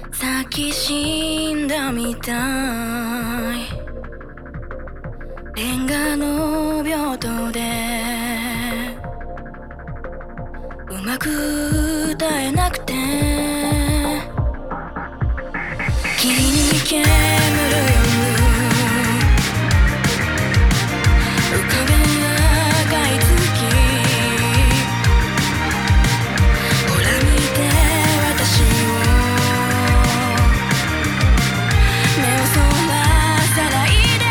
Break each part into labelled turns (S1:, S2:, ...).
S1: 咲き死んだみたい。レンガの病棟でうまく歌えなくて霧に煙る夜浮かべ赤い月ほら見て私を目をそらさないで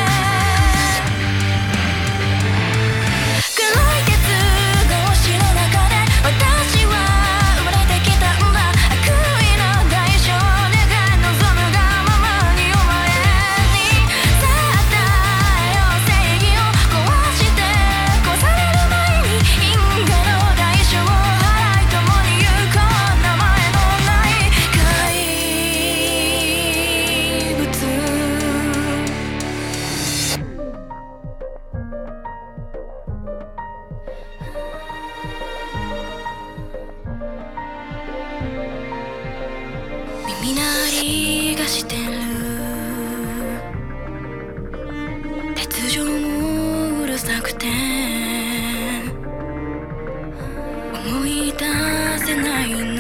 S1: 黒い鉄格子の中で私は生まれてきたんだ悪意の代償願い望むがままにお前にさあ与えよう正義を壊して壊される前に因果の代償を払い共に行こう名前のない怪物耳鳴りがしてる鉄条もうるさくて思い出せないの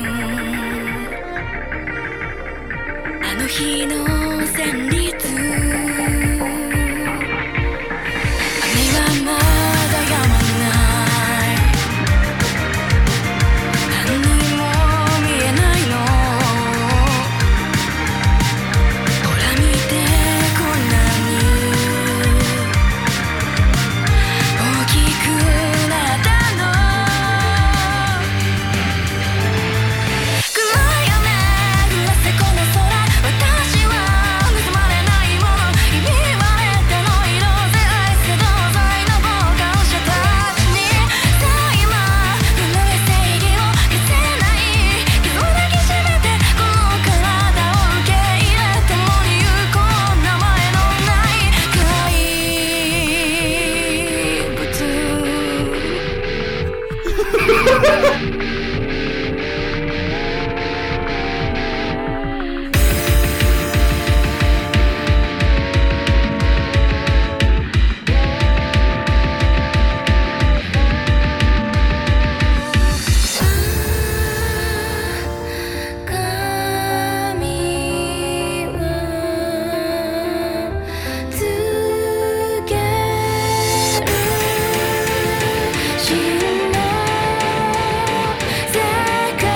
S1: あの日の旋律雨はまだ止まない何にも見えないのほら見てこんなに大きくなったの黒い雨降らせこの空私は盗まれないものひび割れての色で愛せ同罪の傍観者たちにさあ今震え正義を消せない傷を抱きしめてこの体を受け入れ共に行こう名前のない怪物神はつける真の世界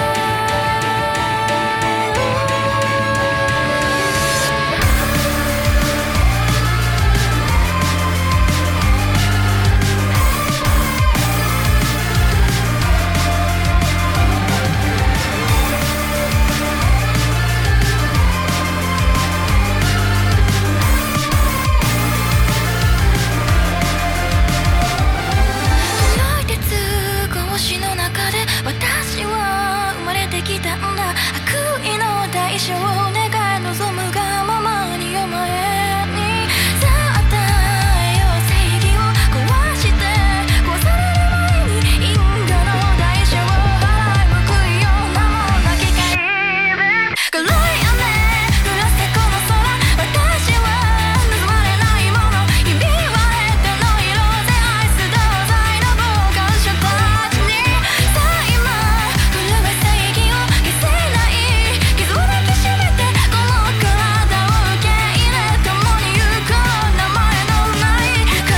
S1: 黒い鉄格子の中で私は生まれてきたんだ悪意の代償願い望むがままにお前にさあ与えよう正義を壊して壊される前に因果の代償を払い報いよう名もなき怪物黒い雨降らせこの空私は盗まれないものひび割れての色で愛す同罪の傍観者たちにさあ今震え正義を消せない傷を抱きしめてこの体を受け入れ共に行こう名前のない怪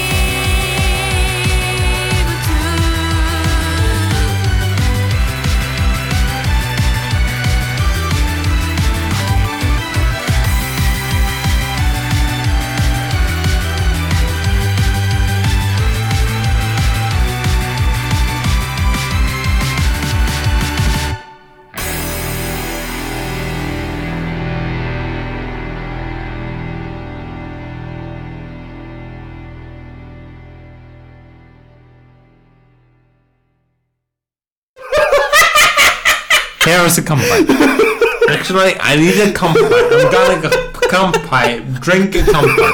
S2: Here is a complaint. Actually, I need a complaint. I'm gonna go complaint. Drink a complaint.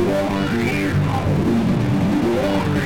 S1: Warrior